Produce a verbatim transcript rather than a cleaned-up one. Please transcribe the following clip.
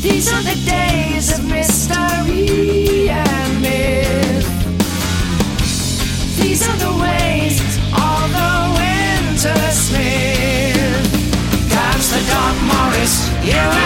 These are the days of mystery and myth. These are the ways of the Winter Smith. Comes the Doc Morris, you